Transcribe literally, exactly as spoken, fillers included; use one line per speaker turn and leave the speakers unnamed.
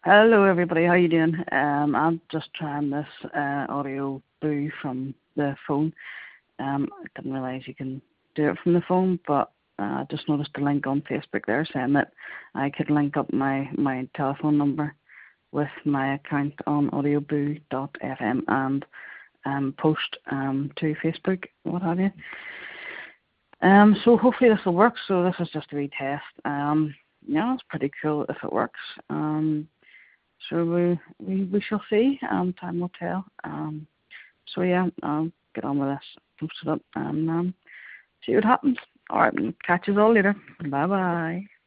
Hello, everybody. How you doing? Um, I'm just trying this uh, audio boo from the phone. Um, I didn't realise you can do it from the phone, but uh, I just noticed the link on Facebook there saying that I could link up my, my telephone number with my account on audioboo dot f m and um, post um, to Facebook, what have you. Um, so hopefully this will work. So this is just a wee test. Um, yeah, it's pretty cool if it works. Um, So we, we we shall see. Um, time will tell. Um, so yeah, I'll get on with this, post it up, and um, see what happens. All right, catch you all later. Bye bye.